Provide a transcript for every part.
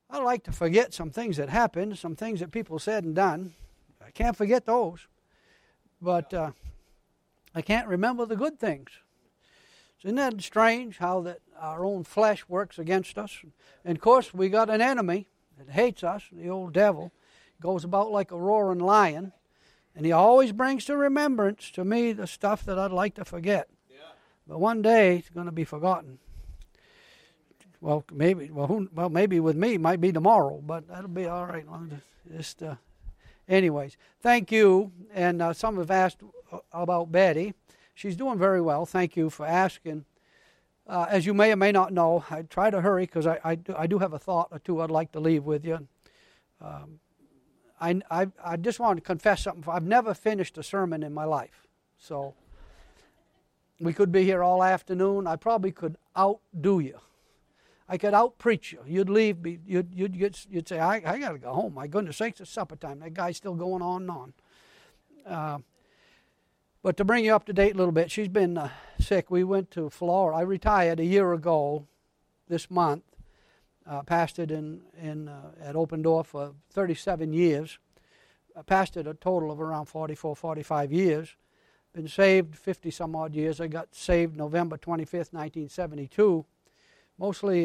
I like to forget some things that happened, some things that people said and done. I can't forget those. But I can't remember the good things. Isn't that strange how that our own flesh works against us? And of course, we got an enemy that hates us, the old devil. Goes about like a roaring lion. And he always brings to remembrance to me the stuff that I'd like to forget. Yeah. But one day it's going to be forgotten. Well, maybe with me it might be tomorrow, but that'll be all right. Anyways, thank you. And some have asked about Betty. She's doing very well. Thank you for asking. As you may or may not know, I try to hurry because I do have a thought or two I'd like to leave with you. I just want to confess something. I've never finished a sermon in my life. So we could be here all afternoon. I probably could outdo you. I could out-preach you. You'd leave. You'd say, I got to go home. My goodness sakes, it's supper time. That guy's still going on and on. But to bring you up to date a little bit, she's been sick. We went to Florida. I retired a year ago this month. Pastored at Open Door for 37 years. Pastored a total of around 44, 45 years. Been saved 50 some odd years. I got saved November 25th, 1972. Mostly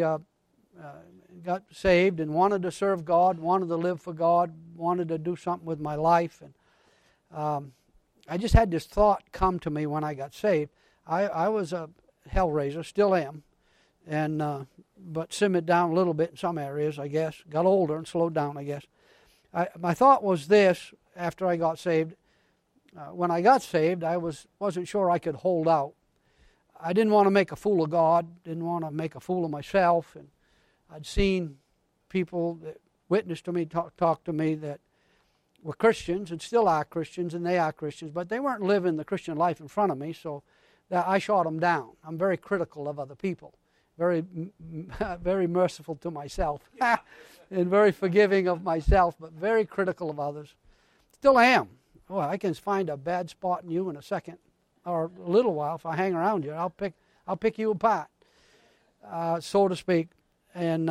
got saved and wanted to serve God, wanted to live for God, wanted to do something with my life. And I just had this thought come to me when I got saved. I was a hellraiser, still am, and but simmered down a little bit in some areas, I guess. Got older and slowed down, I guess. My thought was this after I got saved. When I got saved, I wasn't sure I could hold out. I didn't want to make a fool of God, didn't want to make a fool of myself. And I'd seen people that witnessed to me, talk to me that were Christians and still are Christians, and they are Christians, but they weren't living the Christian life in front of me, so that I shot them down. I'm very critical of other people. Very, very merciful to myself and very forgiving of myself, but very critical of others. Still am. Oh, I can find a bad spot in you in a second or a little while. If I hang around you, I'll pick you apart, so to speak. And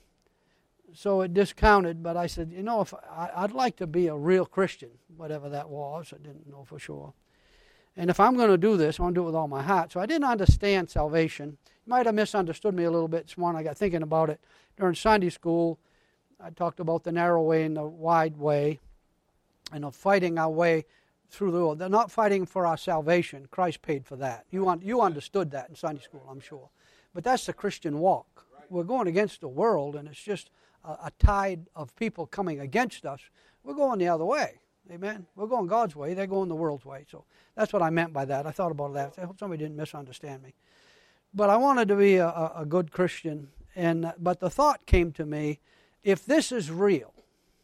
so it discounted, but I said, if I'd like to be a real Christian, whatever that was. I didn't know for sure. And if I'm going to do this, I want to do it with all my heart. So I didn't understand salvation. You might have misunderstood me a little bit this morning. I got thinking about it during Sunday school. I talked about the narrow way and the wide way, and of fighting our way through the world. They're not fighting for our salvation. Christ paid for that. You understood that in Sunday school, I'm sure. But that's the Christian walk. We're going against the world, and it's just a tide of people coming against us. We're going the other way. Amen. We're going God's way. They're going the world's way. So that's what I meant by that. I thought about that. I hope somebody didn't misunderstand me. But I wanted to be a good Christian. But the thought came to me, if this is real,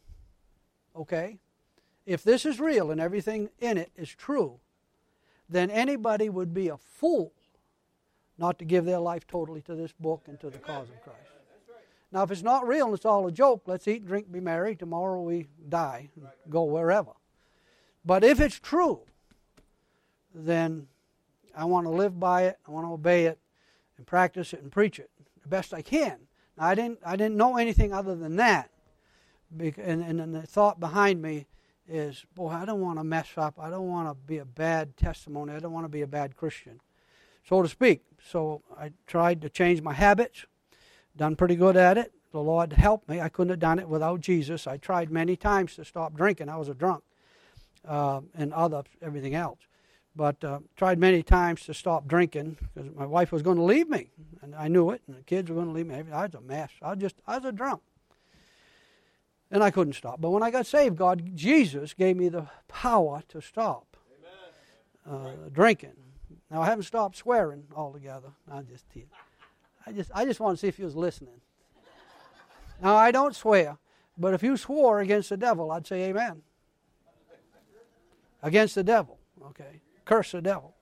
okay, if this is real and everything in it is true, then anybody would be a fool not to give their life totally to this book and to the cause of Christ. Now, if it's not real and it's all a joke, let's eat, drink, be merry. Tomorrow we die and go wherever. But if it's true, then I want to live by it. I want to obey it and practice it and preach it the best I can. Now, I didn't know anything other than that. And the thought behind me is, boy, I don't want to mess up. I don't want to be a bad testimony. I don't want to be a bad Christian, so to speak. So I tried to change my habits. Done pretty good at it. The Lord helped me. I couldn't have done it without Jesus. I tried many times to stop drinking. I was a drunk and everything else. But tried many times to stop drinking because my wife was going to leave me. And I knew it. And the kids were going to leave me. I was a mess. I was a drunk. And I couldn't stop. But when I got saved, Jesus gave me the power to stop drinking. Now, I haven't stopped swearing altogether. I just want to see if you was listening. Now, I don't swear, but if you swore against the devil, I'd say amen. Against the devil, okay? Curse the devil.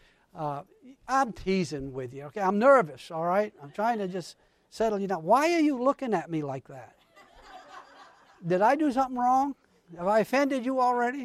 I'm teasing with you, okay? I'm nervous, all right? I'm trying to just settle you down. Why are you looking at me like that? Did I do something wrong? Have I offended you already?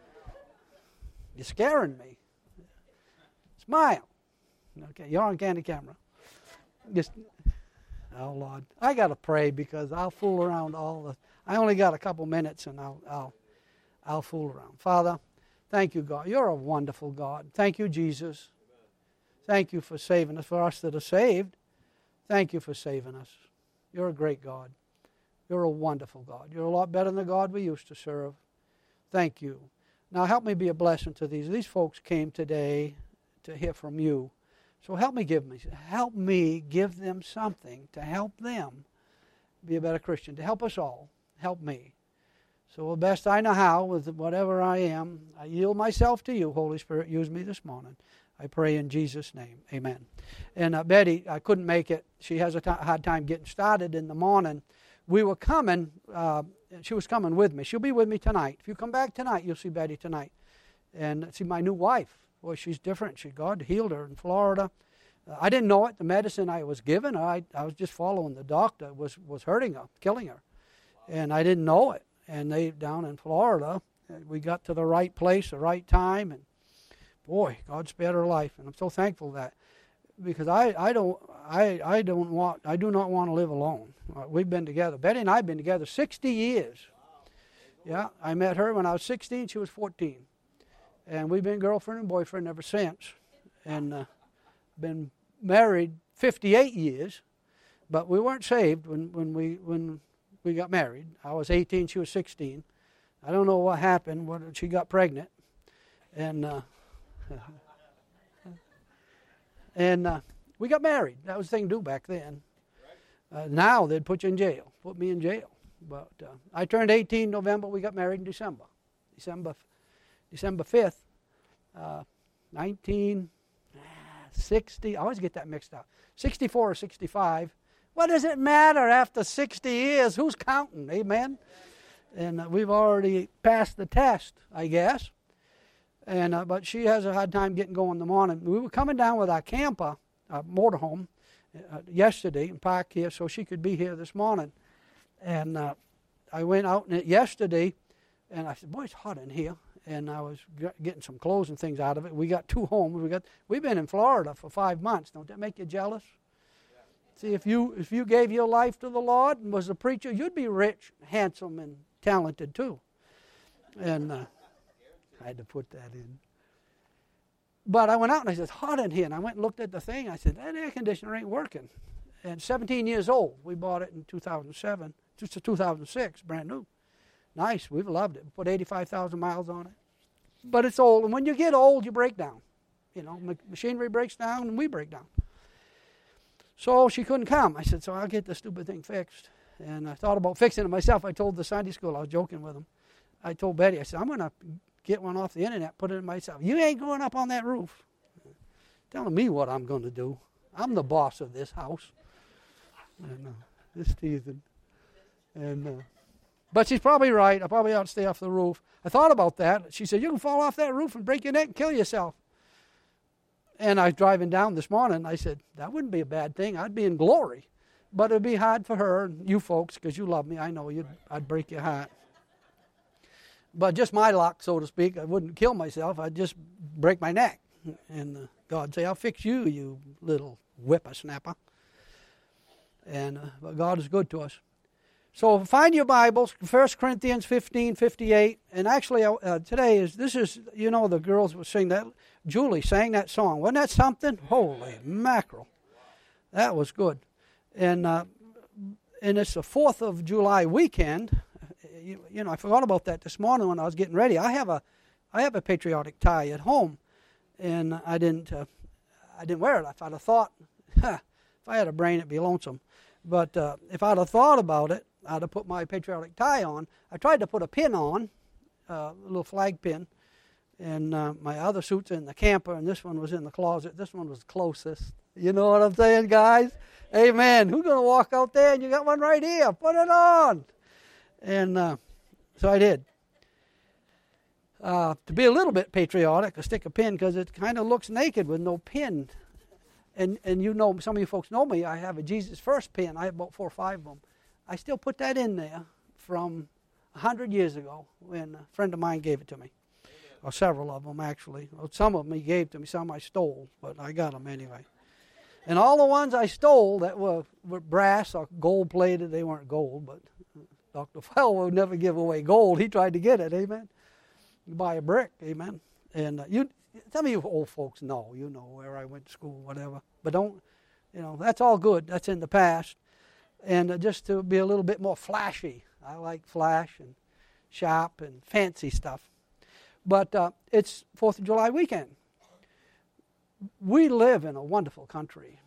You're scaring me. Smile. Okay, you're on candid camera. Just, Oh, Lord. I got to pray because I'll fool around I only got a couple minutes and I'll fool around. Father, thank you, God. You're a wonderful God. Thank you, Jesus. Thank you for saving us. For us that are saved, thank you for saving us. You're a great God. You're a wonderful God. You're a lot better than the God we used to serve. Thank you. Now help me be a blessing to these. These folks came today to hear from you. So help me give them something to help them be a better Christian, to help us all. Help me. So the best I know how, with whatever I am, I yield myself to you, Holy Spirit. Use me this morning. I pray in Jesus' name. Amen. And Betty, I couldn't make it. She has a hard time getting started in the morning. We were coming. She was coming with me. She'll be with me tonight. If you come back tonight, you'll see Betty tonight. And see my new wife. Boy, she's different. God healed her in Florida. I didn't know it. The medicine I was given, I was just following the doctor, was hurting her, killing her. And I didn't know it. And they, down in Florida, we got to the right place, the right time, and boy, God spared her life. And I'm so thankful that, because I do not want to live alone. We've been together. Betty and I have been together 60 years. Yeah, I met her when I was 16. She was 14. And we've been girlfriend and boyfriend ever since. And been married 58 years. But we weren't saved when we got married. I was 18, she was 16. I don't know what happened when she got pregnant. And we got married. That was the thing to do back then. Now they'd put you in jail, put me in jail. But I turned 18 November. We got married in December 5th, 1960. I always get that mixed up. 64 or 65. What does it matter after 60 years? Who's counting? Amen. And we've already passed the test, I guess. And but she has a hard time getting going in the morning. We were coming down with our camper, our motorhome, yesterday and parked here so she could be here this morning. And I went out in it yesterday, and I said, boy, it's hot in here. And I was getting some clothes and things out of it. We got two homes. We've been in Florida for 5 months. Don't that make you jealous? See, if you gave your life to the Lord and was a preacher, you'd be rich, handsome, and talented too. And I had to put that in. But I went out and I said, it's hot in here. And I went and looked at the thing. I said, that air conditioner ain't working. And 17 years old. We bought it in 2007, just 2006, brand new. Nice. We've loved it. We put 85,000 miles on it. But it's old. And when you get old, you break down. You know, machinery breaks down and we break down. So she couldn't come. I said, so I'll get this stupid thing fixed. And I thought about fixing it myself. I told the Sunday school, I was joking with them. I told Betty, I said, I'm going to get one off the internet, put it in myself. You ain't going up on that roof. Telling me what I'm going to do. I'm the boss of this house. And this teasing. And but she's probably right. I probably ought to stay off the roof. I thought about that. She said, you can fall off that roof and break your neck and kill yourself. And I was driving down this morning. I said, that wouldn't be a bad thing. I'd be in glory. But it would be hard for her and you folks, because you love me. I know I'd break your heart. But just my luck, so to speak, I wouldn't kill myself. I'd just break my neck. And God say, I'll fix you, you little whippersnapper. And but God is good to us. So find your Bibles, 1 Corinthians 15:58. And actually, today the girls were singing that. Julie sang that song. Wasn't that something? Holy mackerel. That was good. And it's the 4th of July weekend. You know, I forgot about that this morning when I was getting ready. I have a patriotic tie at home, and I didn't wear it. If I'd have thought, if I had a brain, it'd be lonesome. But if I'd have thought about it, I'd have put my patriotic tie on. I tried to put a pin on, a little flag pin, and my other suit's in the camper, and this one was in the closet. This one was closest. You know what I'm saying, guys? Amen. Who's going to walk out there and you got one right here? Put it on. And so I did. To be a little bit patriotic, I stick a pin because it kind of looks naked with no pin. And you know, some of you folks know me, I have a Jesus First pin. I have about 4 or 5 of them. I still put that in there from 100 years ago when a friend of mine gave it to me. Or several of them, actually. Well, some of them he gave to me, some I stole, but I got them anyway. And all the ones I stole that were brass or gold plated, they weren't gold, but Dr. Fell would never give away gold. He tried to get it, amen. You buy a brick, amen. And some of you old folks know, you know where I went to school, whatever. But don't, that's all good. That's in the past. And just to be a little bit more flashy. I like flash and sharp and fancy stuff. But it's 4th of July weekend. We live in a wonderful country.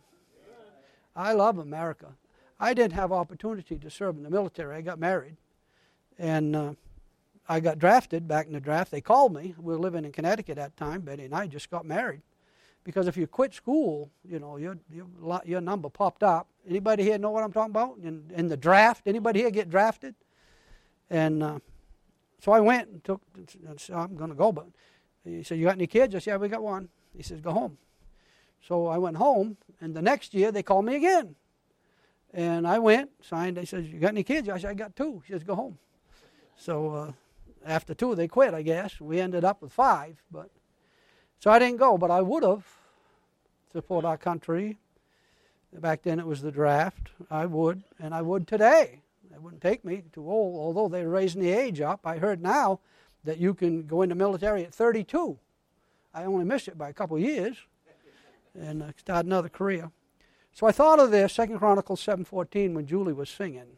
I love America. I didn't have opportunity to serve in the military. I got married. And I got drafted back in the draft. They called me. We were living in Connecticut at that time. Betty and I just got married. Because if you quit school, your number popped up. Anybody here know what I'm talking about? In the draft, anybody here get drafted? And so I went and said, I'm going to go. But he said, you got any kids? I said, yeah, we got one. He says, go home. So I went home, and the next year they called me again. And I went, signed. They said, you got any kids? I said, I got 2. He says, go home. So after 2, they quit, I guess. We ended up with 5. So I didn't go, but I would have support our country. Back then it was the draft. I would, and I would today. It wouldn't take me too old, although they're raising the age up. I heard now that you can go in the military at 32. I only missed it by a couple of years and start another career. So I thought of this, 2 Chronicles 7:14, when Julie was singing.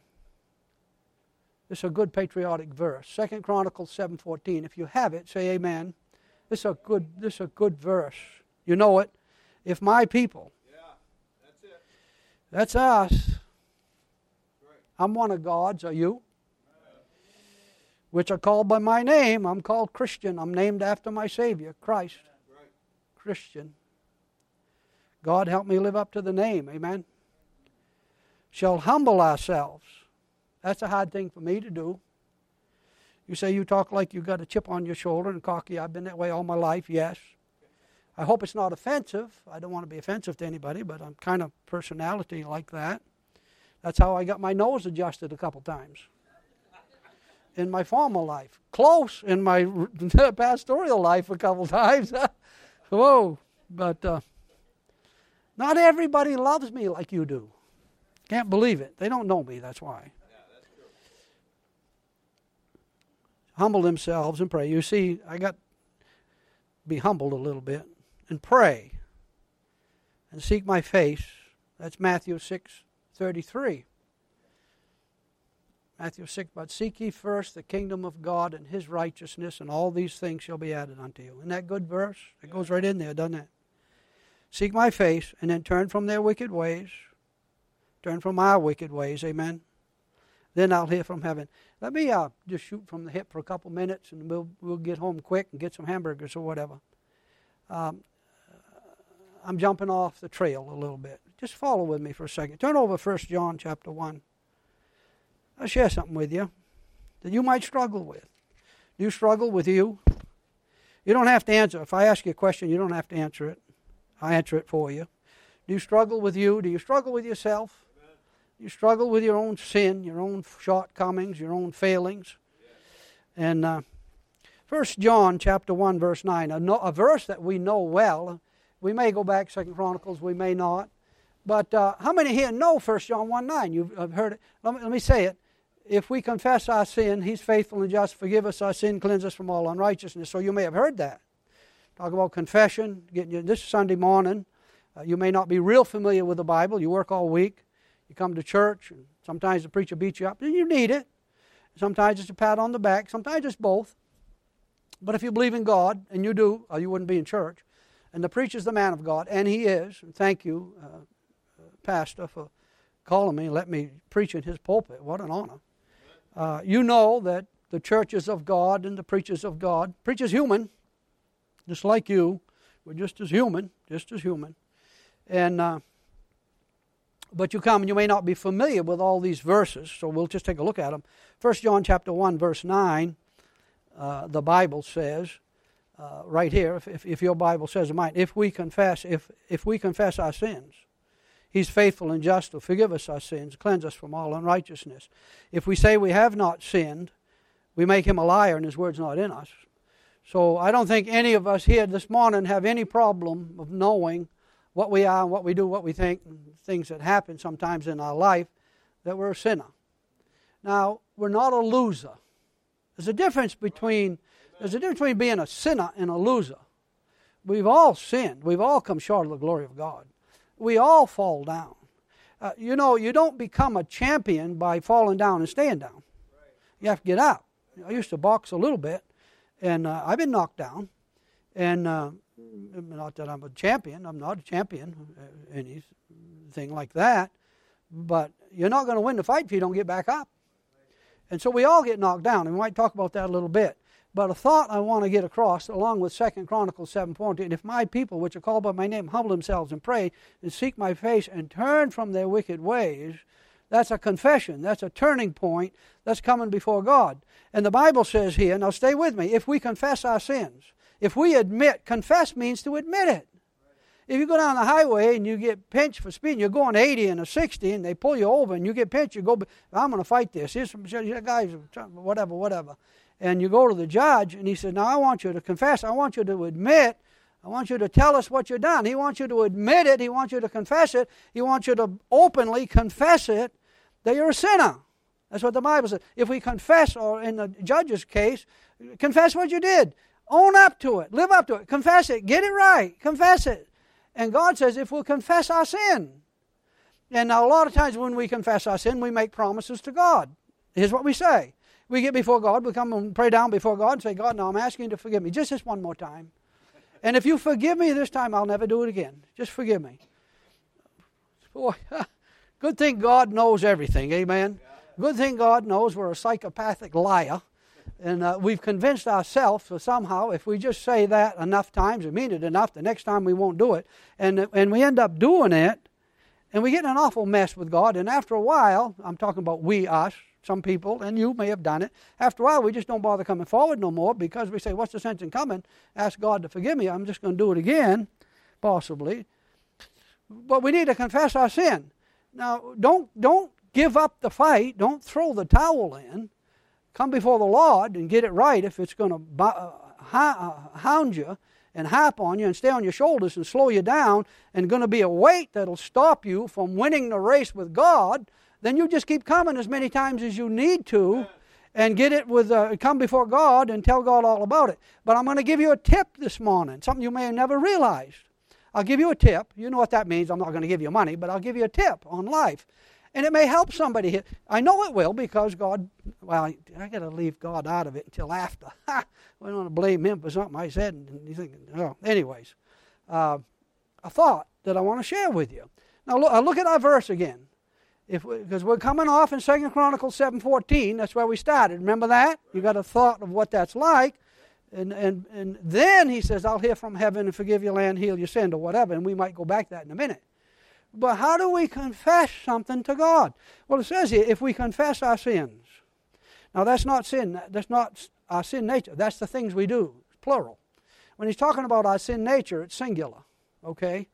This is a good patriotic verse. 2 Chronicles 7:14. If you have it, say amen. This is a good verse. You know it. If my people. Yeah, that's it. That's us. Right. I'm one of God's. Are you? Which are called by my name. I'm called Christian. I'm named after my Savior, Christ. Right. Christian. God help me live up to the name. Amen. Shall humble ourselves. That's a hard thing for me to do. You say you talk like you got a chip on your shoulder and cocky. I've been that way all my life, yes. I hope it's not offensive. I don't want to be offensive to anybody, but I'm kind of personality like that. That's how I got my nose adjusted a couple times in my former life. Close in my pastoral life a couple times. Whoa. But not everybody loves me like you do. Can't believe it. They don't know me, that's why. Humble themselves and pray. You see, I got to be humbled a little bit and pray and seek my face. That's Matthew 6:33. Matthew 6, but seek ye first the kingdom of God and His righteousness, and all these things shall be added unto you. Isn't that good verse? It goes right in there, doesn't it? Seek my face, and then turn from their wicked ways. Turn from our wicked ways, amen? Then I'll hear from heaven. Let me just shoot from the hip for a couple minutes, and we'll get home quick and get some hamburgers or whatever. I'm jumping off the trail a little bit. Just follow with me for a second. Turn over 1 John chapter 1. I'll share something with you that you might struggle with. Do you struggle with you? You don't have to answer. If I ask you a question, you don't have to answer it. I'll answer it for you. Do you struggle with you? Do you struggle with yourself? You struggle with your own sin, your own shortcomings, your own failings. And 1 John chapter 1, verse 9, a verse that we know well. We may go back 2 Chronicles, we may not. But how many here know 1 John 1, 9? You've heard it. Let me say it. If we confess our sin, He's faithful and just, forgive us our sin, cleanse us from all unrighteousness. So you may have heard that. Talk about confession. This Sunday morning, you may not be real familiar with the Bible. You work all week. You come to church, and sometimes the preacher beats you up, and you need it. Sometimes it's a pat on the back. Sometimes it's both. But if you believe in God, and you do, or you wouldn't be in church, and the preacher's the man of God, and he is, and thank you, Pastor, for calling me and let me preach in his pulpit. What an honor. You know that the church is of God and the preacher's of God. Preacher's human, just like you. We're just as human. And but you come and you may not be familiar with all these verses, so we'll just take a look at them. 1 John chapter 1, verse 9, the Bible says, right here, if your Bible says it might, if we confess our sins, He's faithful and just to forgive us our sins, cleanse us from all unrighteousness. If we say we have not sinned, we make Him a liar and His word's not in us. So I don't think any of us here this morning have any problem of knowing what we are and what we do, what we think, and things that happen sometimes in our life, that we're a sinner. Now, we're not a loser. There's a difference between being a sinner and a loser. We've all sinned. We've all come short of the glory of God. We all fall down. You don't become a champion by falling down and staying down. You have to get up. I used to box a little bit, and I've been knocked down. And not that I'm a champion. I'm not a champion, anything like that. But you're not going to win the fight if you don't get back up. And so we all get knocked down, and we might talk about that a little bit. But a thought I want to get across, along with 2 Chronicles 7:14, if my people, which are called by my name, humble themselves and pray and seek my face and turn from their wicked ways, that's a confession. That's a turning point. That's coming before God. And the Bible says here, now stay with me, if we confess our sins, if we admit, confess means to admit it. If you go down the highway and you get pinched for speeding, you're going 80 and a 60 and they pull you over and you get pinched, you go, I'm going to fight this. Here's some guys, whatever. And you go to the judge and he says, now I want you to confess. I want you to admit. I want you to tell us what you've done. He wants you to admit it. He wants you to confess it. He wants you to openly confess it that you're a sinner. That's what the Bible says. If we confess, or in the judge's case, confess what you did. Own up to it. Live up to it. Confess it. Get it right. Confess it. And God says if we'll confess our sin. And now a lot of times when we confess our sin, we make promises to God. Here's what we say. We get before God, we come and pray down before God and say, God, now I'm asking you to forgive me just this one more time. And if you forgive me this time, I'll never do it again. Just forgive me. Boy, good thing God knows everything, amen? Good thing God knows we're a psychopathic liar. And we've convinced ourselves that somehow if we just say that enough times and mean it enough, the next time we won't do it. And we end up doing it, and we get in an awful mess with God. And after a while, I'm talking about we, us, some people, and you may have done it. After a while, we just don't bother coming forward no more because we say, what's the sense in coming? Ask God to forgive me. I'm just going to do it again, possibly. But we need to confess our sin. Now, don't give up the fight. Don't throw the towel in. Come before the Lord and get it right if it's going to hound you and harp on you and stay on your shoulders and slow you down and going to be a weight that'll stop you from winning the race with God. Then you just keep coming as many times as you need to and get it with come before God and tell God all about it. But I'm going to give you a tip this morning, something you may have never realized. I'll give you a tip. You know what that means. I'm not going to give you money, but I'll give you a tip on life. And it may help somebody here. I know it will because God, well, I got to leave God out of it until after. We don't want to blame him for something I said. And you're thinking, oh. Anyways, a thought that I want to share with you. Now look at our verse again. Because we're coming off in 2 Chronicles 7:14. That's where we started. Remember that? You got a thought of what that's like. And then he says, I'll hear from heaven and forgive your land, heal your sin, or whatever. And we might go back to that in a minute. But how do we confess something to God? Well, it says here, if we confess our sins. Now, that's not sin. That's not our sin nature. That's the things we do. It's plural. When he's talking about our sin nature, it's singular. Okay?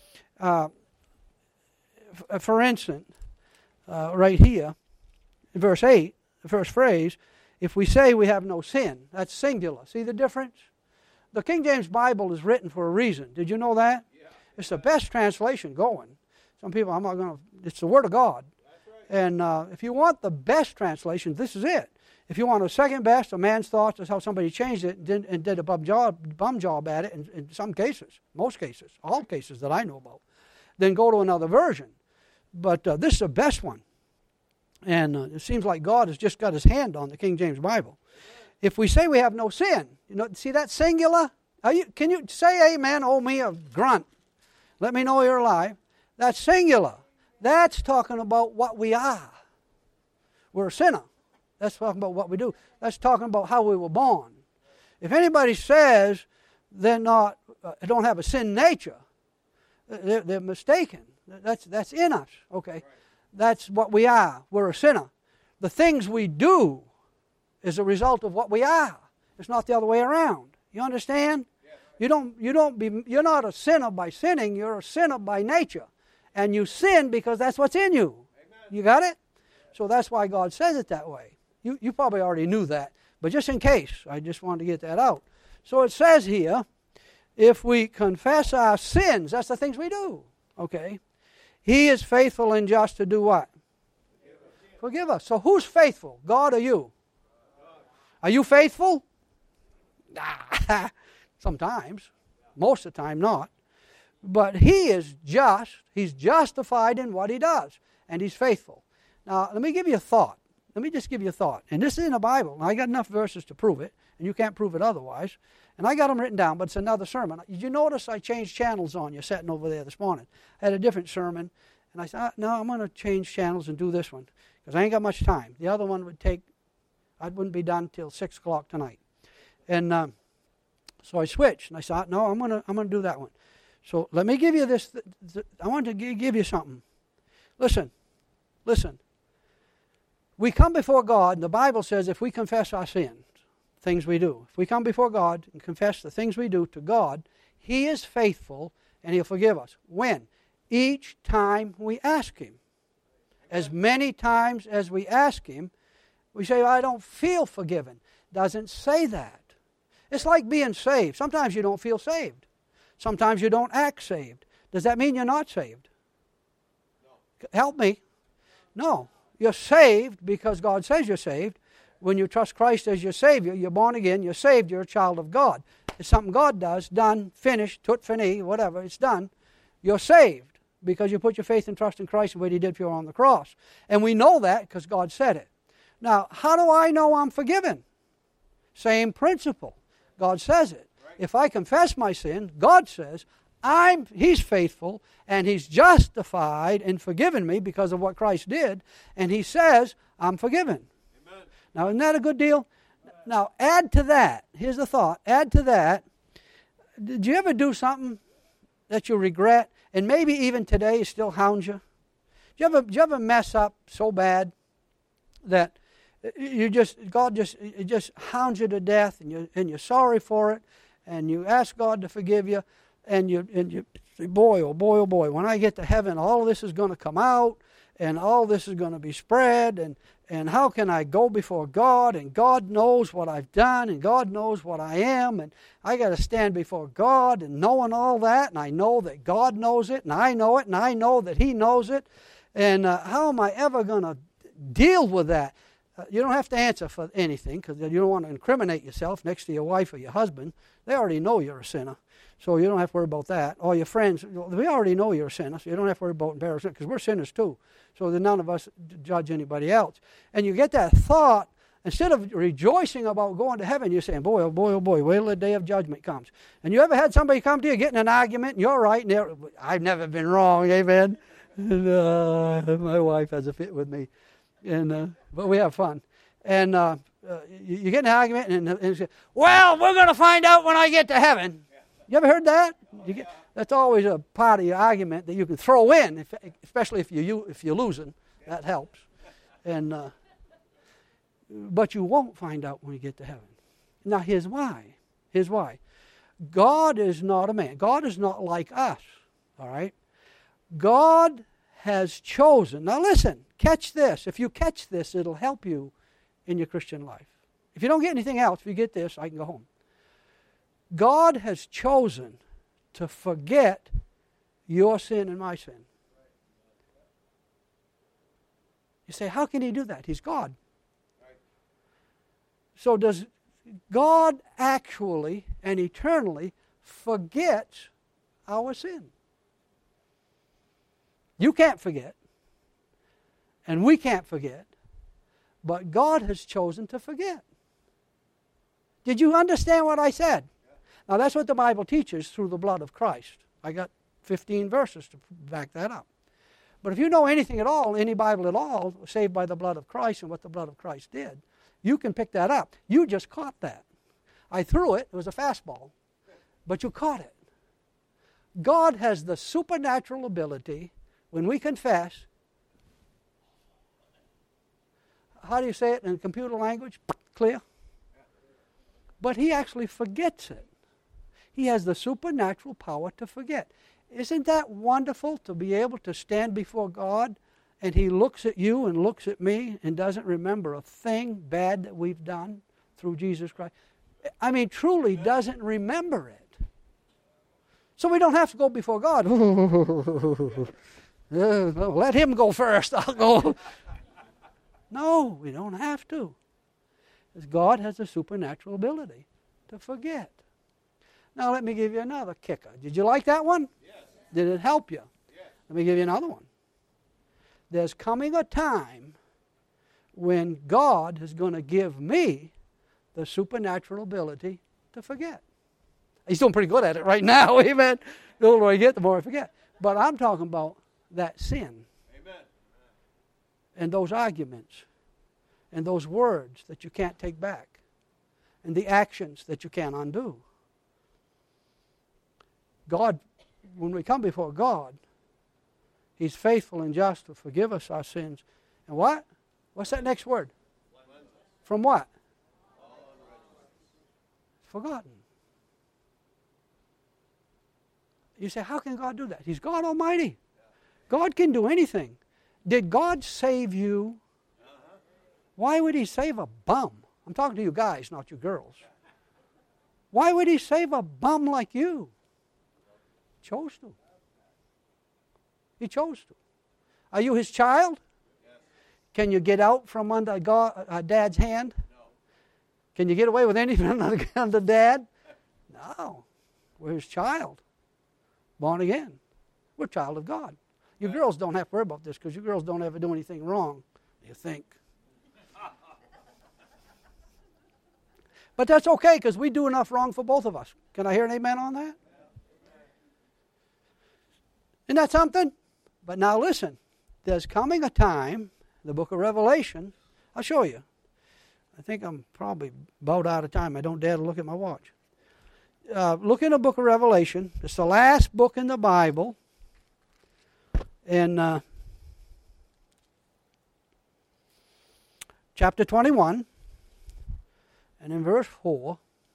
For instance, right here, in verse 8, the first phrase, if we say we have no sin, that's singular. See the difference? The King James Bible is written for a reason. Did you know that? Yeah. It's the best translation going. Some people, I'm not going to, it's the Word of God. That's right. And if you want the best translation, this is it. If you want a second best, a man's thoughts, that's how somebody changed it and did a bum job at it in some cases, most cases, all cases that I know about, then go to another version. But this is the best one. And it seems like God has just got his hand on the King James Bible. If we say we have no sin, see that singular? Can you say amen? Oh, me a grunt. Let me know you're alive. That's singular. That's talking about what we are. We're a sinner. That's talking about what we do. That's talking about how we were born. If anybody says they're not, don't have a sin nature, they're mistaken. That's in us. Okay. Right. That's what we are. We're a sinner. The things we do is a result of what we are. It's not the other way around. You understand? Yeah. You're not a sinner by sinning. You're a sinner by nature. And you sin because that's what's in you. Amen. You got it? So that's why God says it that way. You probably already knew that. But just in case, I just wanted to get that out. So it says here, if we confess our sins, that's the things we do, okay? He is faithful and just to do what? Forgive us. So who's faithful, God or you? Are you faithful? Sometimes. Most of the time not. But He is just. He's justified in what He does. And He's faithful. Now, let me give you a thought. Let me just give you a thought. And this is in the Bible. I got enough verses to prove it. And you can't prove it otherwise. And I got them written down, but it's another sermon. Did you notice I changed channels on you sitting over there this morning? I had a different sermon. And I said, no, I'm going to change channels and do this one. Because I ain't got much time. The other one would take, I wouldn't be done till 6 o'clock tonight. And so I switched. And I thought, no, I'm going to do that one. So let me give you this. I want to give you something. Listen. We come before God, and the Bible says if we confess our sins, things we do. If we come before God and confess the things we do to God, He is faithful and He'll forgive us. When? Each time we ask Him. As many times as we ask Him, we say, I don't feel forgiven. Doesn't say that. It's like being saved. Sometimes you don't feel saved. Sometimes you don't act saved. Does that mean you're not saved? No. Help me. No. You're saved because God says you're saved. When you trust Christ as your Savior, you're born again, you're saved, you're a child of God. It's something God does, done, finished, tout fini, whatever, it's done. You're saved because you put your faith and trust in Christ and what He did for you on the cross. And we know that because God said it. Now, how do I know I'm forgiven? Same principle. God says it. Right. If I confess my sin, God says, He's faithful and He's justified in forgiving me because of what Christ did. And He says, I'm forgiven. Amen. Now, isn't that a good deal? Now, add to that. Here's the thought. Add to that. Did you ever do something that you regret and maybe even today still hounds you? Did you ever mess up so bad that God just hounds you to death and you're sorry for it and you ask God to forgive you and you say, boy, oh boy, oh boy, when I get to heaven, all of this is going to come out and all this is going to be spread and how can I go before God and God knows what I've done and God knows what I am and I got to stand before God and knowing all that and I know that God knows it and I know that He knows it and how am I ever going to deal with that? You don't have to answer for anything because you don't want to incriminate yourself next to your wife or your husband. They already know you're a sinner, so you don't have to worry about that. Or your friends, we already know you're a sinner, so you don't have to worry about embarrassment because we're sinners too. So that none of us judge anybody else. And you get that thought, instead of rejoicing about going to heaven, you're saying, boy, oh boy, oh boy, wait till the day of judgment comes. And you ever had somebody come to you, get in an argument, and you're right, and I've never been wrong, amen? And, my wife has a fit with me. And but we have fun. And you get in an argument and you say, well, we're going to find out when I get to heaven. Yeah. You ever heard that? That's always a part of your argument that you can throw in, especially if you're losing. Yeah. That helps. And but you won't find out when you get to heaven. Now, here's why. Here's why. God is not a man. God is not like us. All right? God has chosen. Now listen, catch this. If you catch this, it'll help you in your Christian life. If you don't get anything else, if you get this, I can go home. God has chosen to forget your sin and my sin. You say, how can He do that? He's God. So does God actually and eternally forget our sin? You can't forget, and we can't forget, but God has chosen to forget. Did you understand what I said? Now that's what the Bible teaches through the blood of Christ. I got 15 verses to back that up. But if you know anything at all, any Bible at all, saved by the blood of Christ and what the blood of Christ did, you can pick that up. You just caught that. I threw it. It was a fastball. But you caught it. God has the supernatural ability, when we confess, how do you say it in computer language? Clear? But He actually forgets it. He has the supernatural power to forget. Isn't that wonderful to be able to stand before God and He looks at you and looks at me and doesn't remember a thing bad that we've done through Jesus Christ? I mean, truly doesn't remember it. So we don't have to go before God. Let him go first. I'll go. No, we don't have to. Because God has a supernatural ability to forget. Now let me give you another kicker. Did you like that one? Yes. Did it help you? Yes. Let me give you another one. There's coming a time when God is going to give me the supernatural ability to forget. He's doing pretty good at it right now. Amen. The older I get, the more I forget. But I'm talking about that sin. Amen. And those arguments and those words that you can't take back and the actions that you can't undo. God, when we come before God, He's faithful and just to forgive us our sins. And what? What's that next word? From what? Forgotten. You say, how can God do that? He's God Almighty. God can do anything. Did God save you? Why would He save a bum? I'm talking to you guys, not you girls. Why would He save a bum like you? He chose to. He chose to. Are you His child? Yes. Can you get out from under Dad's hand? No. Can you get away with anything under Dad? No. We're His child. Born again. We're a child of God. You girls don't have to worry about this because you girls don't ever do anything wrong, you think. But that's okay because we do enough wrong for both of us. Can I hear an amen on that? Isn't that something? But now listen, there's coming a time, the book of Revelation, I'll show you. I think I'm probably about out of time. I don't dare to look at my watch. Look in the book of Revelation. It's the last book in the Bible. In chapter 21 and in verse 4.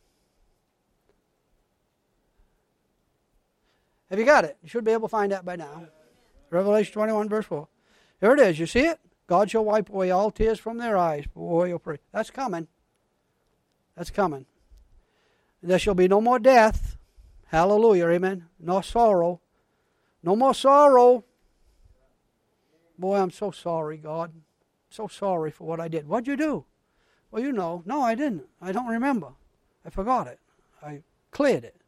Have you got it? You should be able to find that by now. Revelation 21 verse 4. Here it is. You see it? God shall wipe away all tears from their eyes. Boy, you'll pray. That's coming. That's coming. There shall be no more death. Hallelujah. Amen. No sorrow. No more sorrow. Boy, I'm so sorry, God. So sorry for what I did. What'd you do? Well, you know. No, I didn't. I don't remember. I forgot it. I cleared it.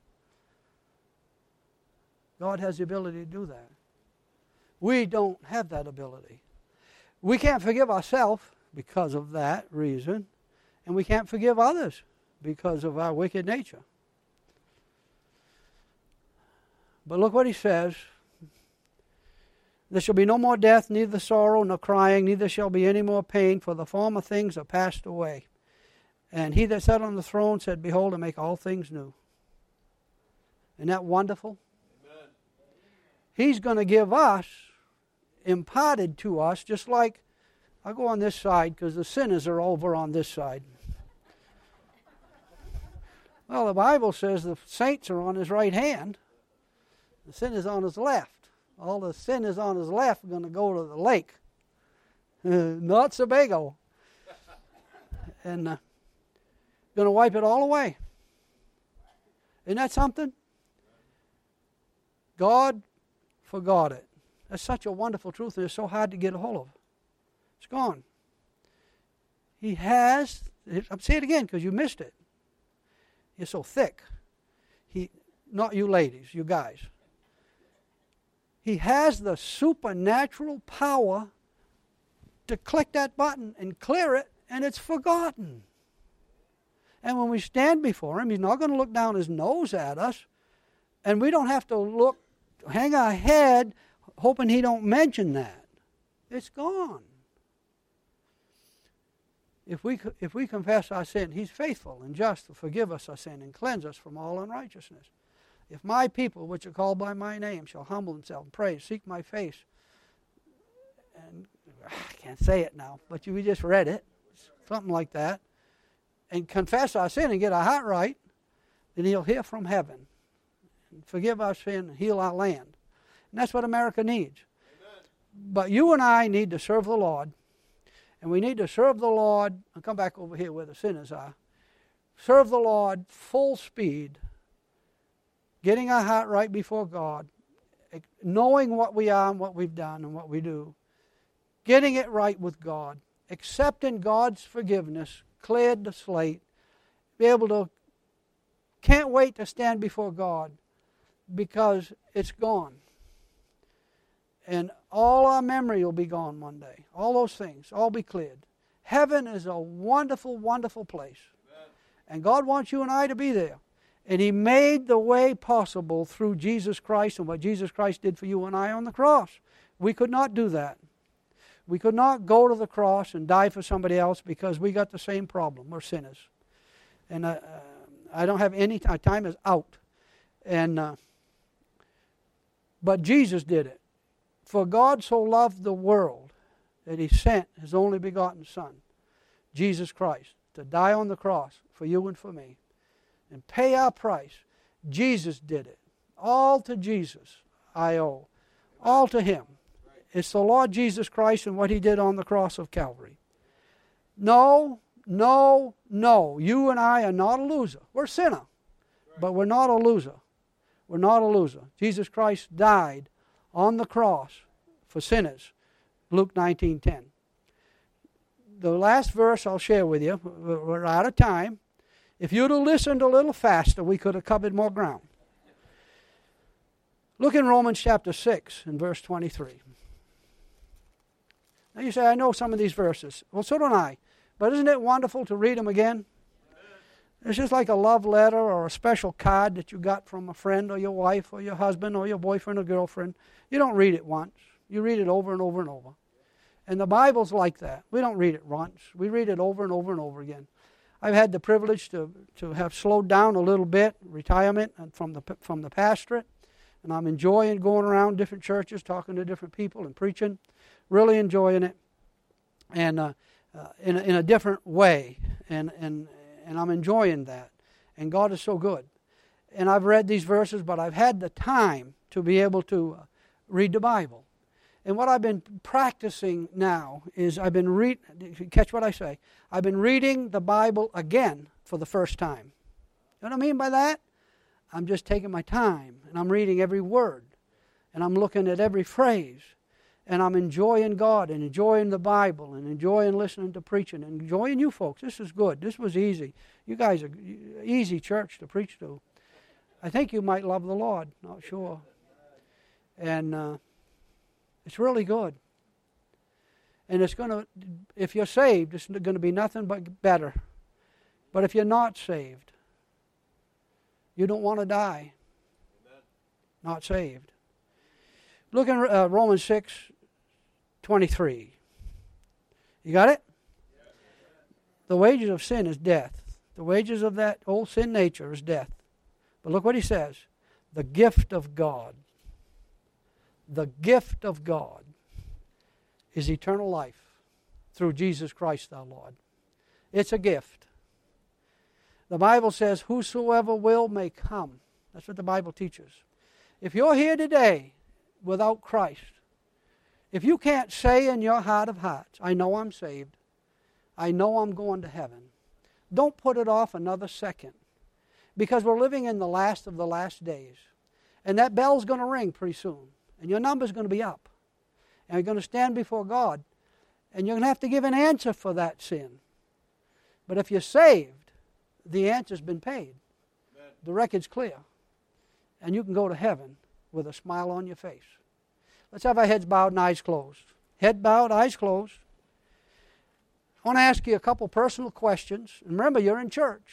God has the ability to do that. We don't have that ability. We can't forgive ourselves because of that reason, and we can't forgive others because of our wicked nature. But look what he says. There shall be no more death, neither sorrow, nor crying, neither shall be any more pain, for the former things are passed away. And he that sat on the throne said, behold, I make all things new. Isn't that wonderful? Amen. He's going to give us, imparted to us, just like, I'll go on this side because the sinners are over on this side. Well, the Bible says the saints are on his right hand. The sinners on his left. All the sinners on his left are going to go to the lake. Not Sebago. And going to wipe it all away. Isn't that something? God forgot it. That's such a wonderful truth, and it's so hard to get a hold of. It's gone. He has, I'll say it again because you missed it. You're so thick. Not you ladies, you guys. He has the supernatural power to click that button and clear it, and it's forgotten. And when we stand before him, he's not going to look down his nose at us, and we don't have to hang our head hoping he don't mention that. It's gone. If we confess our sin, he's faithful and just to forgive us our sin and cleanse us from all unrighteousness. If my people, which are called by my name, shall humble themselves and pray, seek my face, and I can't say it now, but we just read it, something like that, and confess our sin and get our heart right, then he'll hear from heaven and forgive our sin and heal our land. And that's what America needs. Amen. But you and I need to serve the Lord. And we need to serve the Lord, and come back over here where the sinners are, serve the Lord full speed getting our heart right before God, knowing what we are and what we've done and what we do, getting it right with God, accepting God's forgiveness, cleared the slate, be able to, can't wait to stand before God because it's gone. And all our memory will be gone one day. All those things, all be cleared. Heaven is a wonderful, wonderful place. Amen. And God wants you and I to be there. And He made the way possible through Jesus Christ and what Jesus Christ did for you and I on the cross. We could not do that. We could not go to the cross and die for somebody else because we got the same problem. We're sinners. And I don't have any time. Time is out. But Jesus did it. For God so loved the world that He sent His only begotten Son, Jesus Christ, to die on the cross for you and for me and pay our price. Jesus did it. All to Jesus I owe. All to Him. It's the Lord Jesus Christ and what He did on the cross of Calvary. No. You and I are not a loser. We're a sinner, but we're not a loser. We're not a loser. Jesus Christ died on the cross for sinners. Luke 19:10. The last verse I'll share with you. We're out of time. If you'd have listened a little faster, we could have covered more ground. Look in Romans chapter 6 and verse 23. Now you say, I know some of these verses. Well, so don't I. But isn't it wonderful to read them again? It's just like a love letter or a special card that you got from a friend or your wife or your husband or your boyfriend or girlfriend. You don't read it once. You read it over and over and over. And the Bible's like that. We don't read it once. We read it over and over and over again. I've had the privilege to have slowed down a little bit, retirement from the pastorate. And I'm enjoying going around different churches, talking to different people and preaching. Really enjoying it. And in a different way. And I'm enjoying that. And God is so good. And I've read these verses, but I've had the time to be able to read the Bible. And what I've been practicing now is catch what I say, I've been reading the Bible again for the first time. You know what I mean by that? I'm just taking my time, and I'm reading every word, and I'm looking at every phrase, and I'm enjoying God, and enjoying the Bible, and enjoying listening to preaching, and enjoying you folks. This is good. This was easy. You guys are easy church to preach to. I think you might love the Lord. Not sure. And it's really good. And it's going to, if you're saved, it's going to be nothing but better. But if you're not saved, you don't want to die. Amen. Not saved. Look in Romans 6:23. You got it? Yeah. The wages of sin is death. The wages of that old sin nature is death. But look what he says. The gift of God. The gift of God is eternal life through Jesus Christ our Lord. It's a gift. The Bible says, whosoever will may come. That's what the Bible teaches. If you're here today without Christ, if you can't say in your heart of hearts, I know I'm saved, I know I'm going to heaven, don't put it off another second. Because we're living in the last of the last days. And that bell's going to ring pretty soon. And your number's going to be up. And you're going to stand before God. And you're going to have to give an answer for that sin. But if you're saved, the answer's been paid. Amen. The record's clear. And you can go to heaven with a smile on your face. Let's have our heads bowed and eyes closed. Head bowed, eyes closed. I want to ask you a couple personal questions. And remember, you're in church.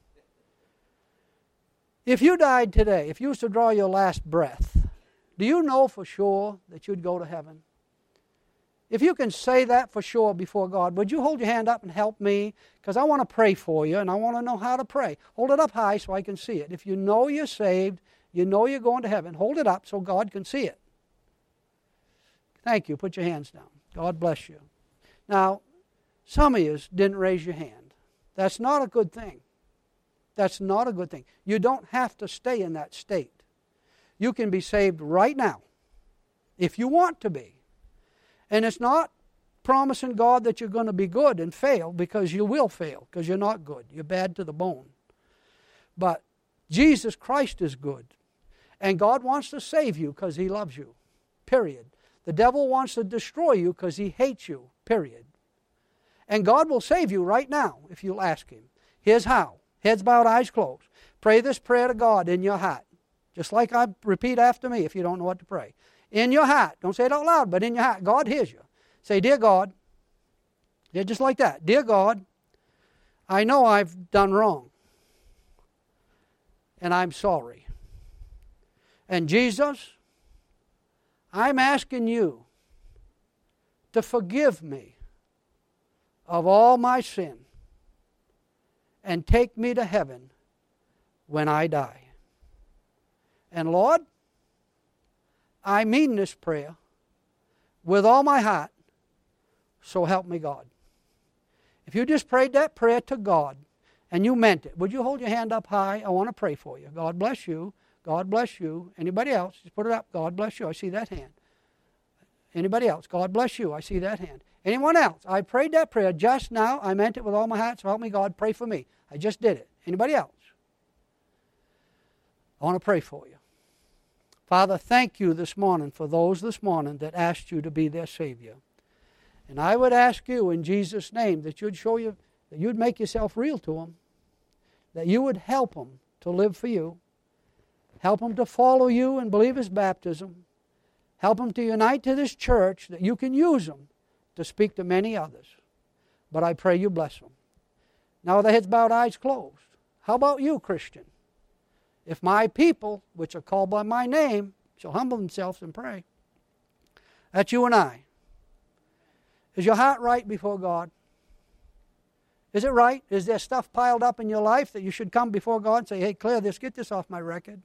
If you died today, if you was to draw your last breath, do you know for sure that you'd go to heaven? If you can say that for sure before God, would you hold your hand up and help me? Because I want to pray for you, and I want to know how to pray. Hold it up high so I can see it. If you know you're saved, you know you're going to heaven, hold it up so God can see it. Thank you. Put your hands down. God bless you. Now, some of you didn't raise your hand. That's not a good thing. That's not a good thing. You don't have to stay in that state. You can be saved right now if you want to be. And it's not promising God that you're going to be good and fail, because you will fail, because you're not good. You're bad to the bone. But Jesus Christ is good. And God wants to save you because He loves you. Period. The devil wants to destroy you because he hates you. Period. And God will save you right now if you'll ask Him. Here's how. Heads bowed, eyes closed. Pray this prayer to God in your heart. Just like I repeat after me if you don't know what to pray. In your heart. Don't say it out loud, but in your heart. God hears you. Say, Dear God. Yeah, just like that. Dear God, I know I've done wrong. And I'm sorry. And Jesus, I'm asking you to forgive me of all my sin and take me to heaven when I die. And Lord, I mean this prayer with all my heart, so help me God. If you just prayed that prayer to God and you meant it, would you hold your hand up high? I want to pray for you. God bless you. God bless you. Anybody else? Just put it up. God bless you. I see that hand. Anybody else? God bless you. I see that hand. Anyone else? I prayed that prayer just now. I meant it with all my heart, so help me God. Pray for me. I just did it. Anybody else? I want to pray for you. Father, thank you this morning for those this morning that asked you to be their Savior. And I would ask you in Jesus' name that you'd show you, that you'd make yourself real to them, that you would help them to live for you, help them to follow you and believe His baptism, help them to unite to this church, that you can use them to speak to many others. But I pray you bless them. Now with the heads bowed, eyes closed. How about you, Christian? If my people, which are called by my name, shall humble themselves and pray. That's you and I. Is your heart right before God? Is it right? Is there stuff piled up in your life that you should come before God and say, hey, clear this, get this off my record?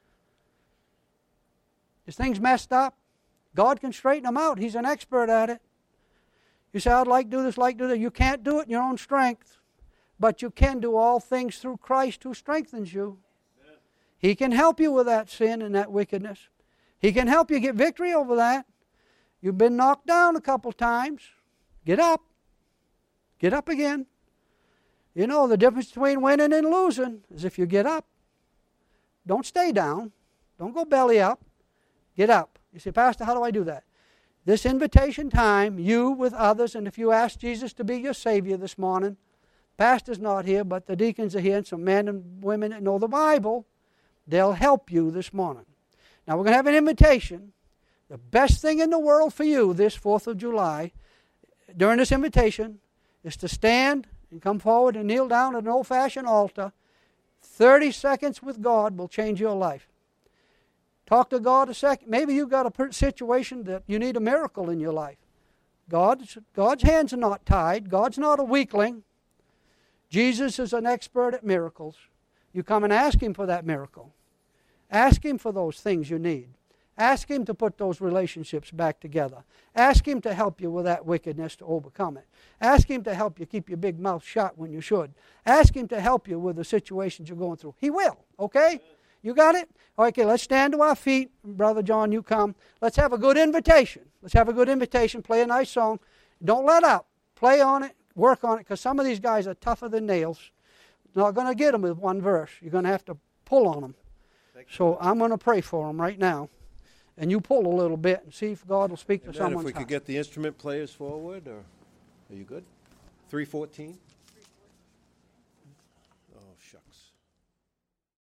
Is things messed up? God can straighten them out. He's an expert at it. You say, I'd like to do this, like to do that. You can't do it in your own strength, but you can do all things through Christ who strengthens you. Amen. He can help you with that sin and that wickedness. He can help you get victory over that. You've been knocked down a couple times. Get up. Get up again. You know, the difference between winning and losing is if you get up. Don't stay down. Don't go belly up. Get up. You say, Pastor, how do I do that? This invitation time, you with others, and if you ask Jesus to be your Savior this morning, Pastor's not here, but the deacons are here, and some men and women that know the Bible, they'll help you this morning. Now, we're going to have an invitation. The best thing in the world for you this 4th of July, during this invitation, is to stand and come forward and kneel down at an old-fashioned altar. 30 seconds with God will change your life. Talk to God a second. Maybe you've got a situation that you need a miracle in your life. God's hands are not tied. God's not a weakling. Jesus is an expert at miracles. You come and ask Him for that miracle. Ask Him for those things you need. Ask Him to put those relationships back together. Ask Him to help you with that wickedness to overcome it. Ask Him to help you keep your big mouth shut when you should. Ask Him to help you with the situations you're going through. He will, okay? You got it? Okay, let's stand to our feet. Brother John, you come. Let's have a good invitation. Let's have a good invitation. Play a nice song. Don't let up. Play on it. Work on it, because some of these guys are tougher than nails. You're not going to get them with one verse. You're going to have to pull on them. So I'm going to pray for them right now. And you pull a little bit and see if God will speak to someone's heart. If we could get the instrument players forward, or are you good? 314.